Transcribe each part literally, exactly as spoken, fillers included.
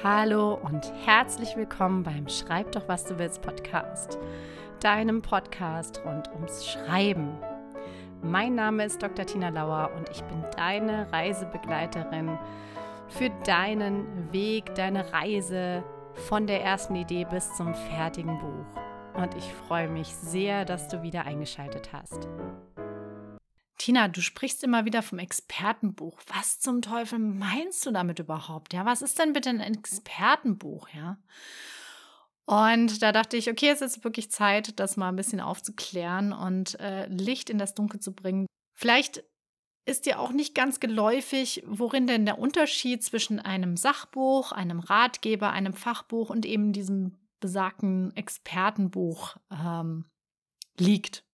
Hallo und herzlich willkommen beim Schreib doch, was du willst Podcast, deinem Podcast rund ums Schreiben. Mein Name ist Doktor Tina Lauer und ich bin deine Reisebegleiterin für deinen Weg, deine Reise von der ersten Idee bis zum fertigen Buch. Und ich freue mich sehr, dass du wieder eingeschaltet hast. Tina, du sprichst immer wieder vom Expertenbuch. Was zum Teufel meinst du damit überhaupt? Ja, was ist denn bitte ein Expertenbuch, ja? Und da dachte ich, okay, es ist wirklich Zeit, das mal ein bisschen aufzuklären und äh, Licht in das Dunkel zu bringen. Vielleicht ist dir auch nicht ganz geläufig, worin denn der Unterschied zwischen einem Sachbuch, einem Ratgeber, einem Fachbuch und eben diesem besagten Expertenbuch ähm, liegt.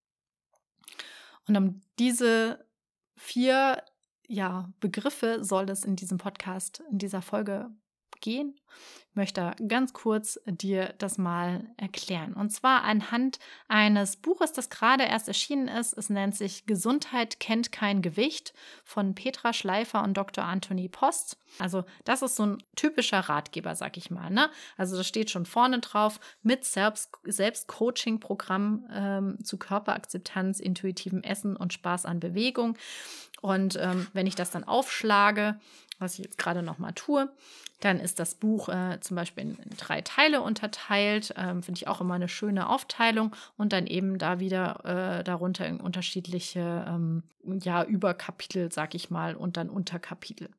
Und um diese vier ja, Begriffe soll es in diesem Podcast, in dieser Folge gehen. Ich möchte ganz kurz dir das mal erklären. Und zwar anhand eines Buches, das gerade erst erschienen ist. Es nennt sich Gesundheit kennt kein Gewicht von Petra Schleifer und Doktor Anthony Post. Also das ist so ein typischer Ratgeber, sag ich mal. Ne? Also das steht schon vorne drauf mit Selbst- Selbstcoaching-Programm ähm, zu Körperakzeptanz, intuitivem Essen und Spaß an Bewegung. Und ähm, wenn ich das dann aufschlage, was ich jetzt gerade noch mal tue, dann ist das Buch äh, zum Beispiel in, in drei Teile unterteilt. Ähm, Finde ich auch immer eine schöne Aufteilung. Und dann eben da wieder äh, darunter in unterschiedliche ähm, ja, Überkapitel, sag ich mal, und dann Unterkapitel.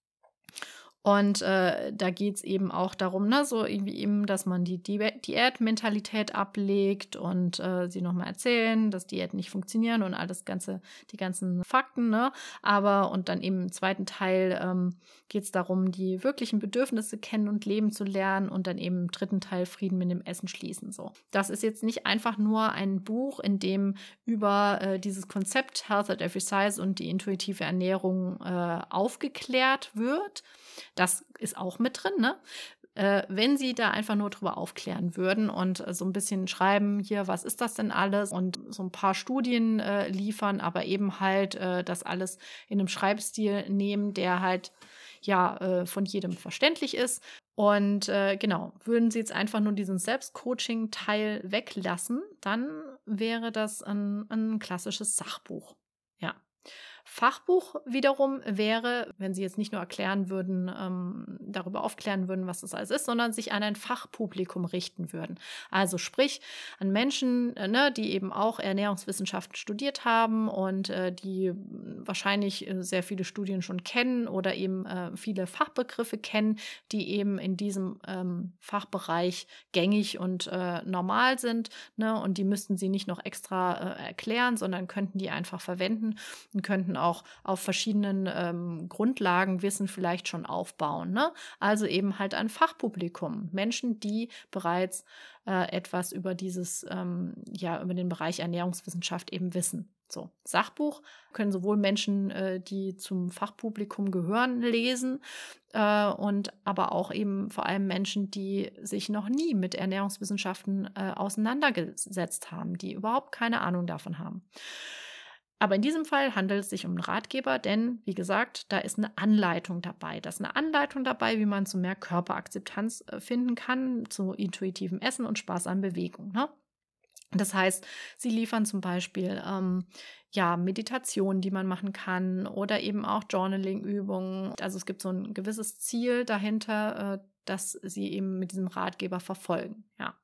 Und äh, da geht es eben auch darum, ne, so irgendwie eben, dass man die Di- Diätmentalität ablegt und äh, sie nochmal erzählen, dass Diäten nicht funktionieren und alles ganze, die ganzen Fakten, ne? Aber und dann eben im zweiten Teil ähm, geht es darum, die wirklichen Bedürfnisse kennen und leben zu lernen und dann eben im dritten Teil Frieden mit dem Essen schließen. So. Das ist jetzt nicht einfach nur ein Buch, in dem über äh, dieses Konzept Health at Every Size und die intuitive Ernährung äh, aufgeklärt wird. Das ist auch mit drin, ne? Äh, wenn Sie da einfach nur drüber aufklären würden und äh, so ein bisschen schreiben, hier, was ist das denn alles? Und so ein paar Studien äh, liefern, aber eben halt äh, das alles in einem Schreibstil nehmen, der halt ja äh, von jedem verständlich ist. Und äh, genau, würden Sie jetzt einfach nur diesen Selbstcoaching-Teil weglassen, dann wäre das ein, ein klassisches Sachbuch. Ja. Fachbuch wiederum wäre, wenn Sie jetzt nicht nur erklären würden, ähm, darüber aufklären würden, was das alles ist, sondern sich an ein Fachpublikum richten würden. Also sprich an Menschen, äh, ne, die eben auch Ernährungswissenschaften studiert haben und äh, die äh, wahrscheinlich äh, sehr viele Studien schon kennen oder eben äh, viele Fachbegriffe kennen, die eben in diesem ähm, Fachbereich gängig und äh, normal sind. Ne, und die müssten Sie nicht noch extra äh, erklären, sondern könnten die einfach verwenden und könnten auch auf verschiedenen ähm, Grundlagenwissen vielleicht schon aufbauen. Ne? Also eben halt ein Fachpublikum, Menschen, die bereits äh, etwas über dieses, ähm, ja, über den Bereich Ernährungswissenschaft eben wissen. So, Sachbuch können sowohl Menschen, äh, die zum Fachpublikum gehören, lesen, äh, und aber auch eben vor allem Menschen, die sich noch nie mit Ernährungswissenschaften äh, auseinandergesetzt haben, die überhaupt keine Ahnung davon haben. Aber in diesem Fall handelt es sich um einen Ratgeber, denn, wie gesagt, da ist eine Anleitung dabei. Da ist eine Anleitung dabei, wie man zu mehr Körperakzeptanz äh, finden kann, zu intuitivem Essen und Spaß an Bewegung. Ne? Das heißt, sie liefern zum Beispiel ähm, ja, Meditationen, die man machen kann oder eben auch Journaling-Übungen. Also es gibt so ein gewisses Ziel dahinter, äh, das sie eben mit diesem Ratgeber verfolgen. Ja.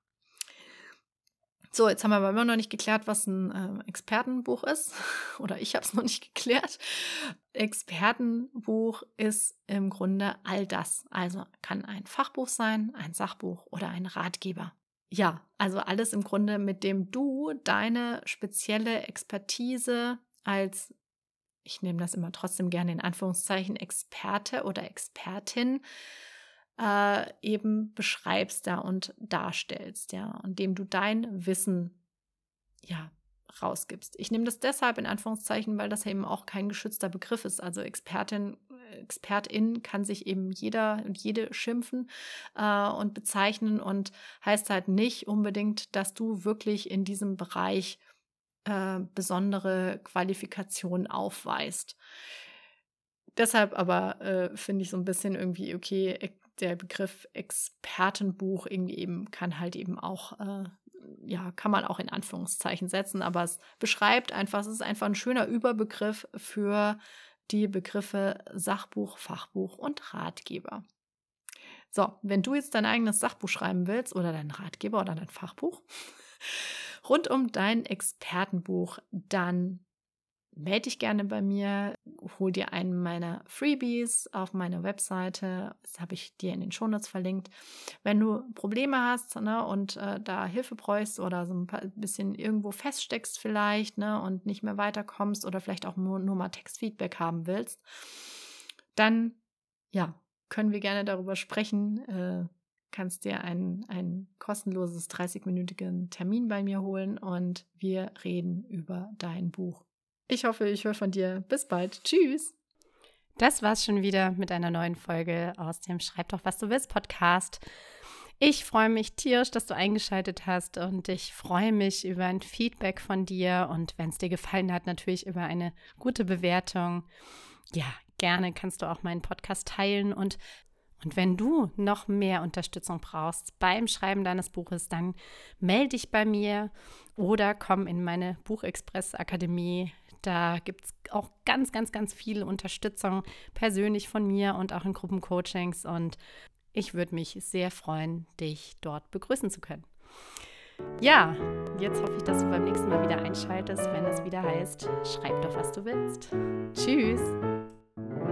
So, jetzt haben wir aber immer noch nicht geklärt, was ein äh, Expertenbuch ist. Oder ich habe es noch nicht geklärt. Expertenbuch ist im Grunde all das. Also kann ein Fachbuch sein, ein Sachbuch oder ein Ratgeber. Ja, also alles im Grunde, mit dem du deine spezielle Expertise als, ich nehme das immer trotzdem gerne in Anführungszeichen, Experte oder Expertin äh, eben beschreibst da und darstellst, ja, und dem du dein Wissen ja rausgibst. Ich nehme das deshalb in Anführungszeichen, weil das eben auch kein geschützter Begriff ist. Also Expertin, Expertin kann sich eben jeder und jede schimpfen äh, und bezeichnen und heißt halt nicht unbedingt, dass du wirklich in diesem Bereich äh, besondere Qualifikationen aufweist. Deshalb aber äh, finde ich so ein bisschen irgendwie, okay, der Begriff Expertenbuch irgendwie eben kann halt eben auch, äh, ja, kann man auch in Anführungszeichen setzen, aber es beschreibt einfach, es ist einfach ein schöner Überbegriff für die Begriffe Sachbuch, Fachbuch und Ratgeber. So, wenn du jetzt dein eigenes Sachbuch schreiben willst oder dein Ratgeber oder dein Fachbuch rund um dein Expertenbuch, dann melde dich gerne bei mir, hol dir einen meiner Freebies auf meiner Webseite, das habe ich dir in den Shownotes verlinkt. Wenn du Probleme hast, ne, und äh, da Hilfe bräuchst oder so ein paar, bisschen irgendwo feststeckst vielleicht, ne, und nicht mehr weiterkommst oder vielleicht auch nur, nur mal Textfeedback haben willst, dann ja, können wir gerne darüber sprechen. Äh, kannst dir ein, ein kostenloses dreißig-minütigen Termin bei mir holen und wir reden über dein Buch. Ich hoffe, ich höre von dir. Bis bald. Tschüss. Das war's schon wieder mit einer neuen Folge aus dem Schreib doch, was du willst Podcast. Ich freue mich tierisch, dass du eingeschaltet hast und ich freue mich über ein Feedback von dir und wenn es dir gefallen hat, natürlich über eine gute Bewertung. Ja, gerne kannst du auch meinen Podcast teilen und Und wenn du noch mehr Unterstützung brauchst beim Schreiben deines Buches, dann melde dich bei mir oder komm in meine Buchexpress-Akademie. Da gibt es auch ganz, ganz, ganz viel Unterstützung persönlich von mir und auch in Gruppencoachings. Und ich würde mich sehr freuen, dich dort begrüßen zu können. Ja, jetzt hoffe ich, dass du beim nächsten Mal wieder einschaltest, wenn es wieder heißt, schreib doch, was du willst. Tschüss!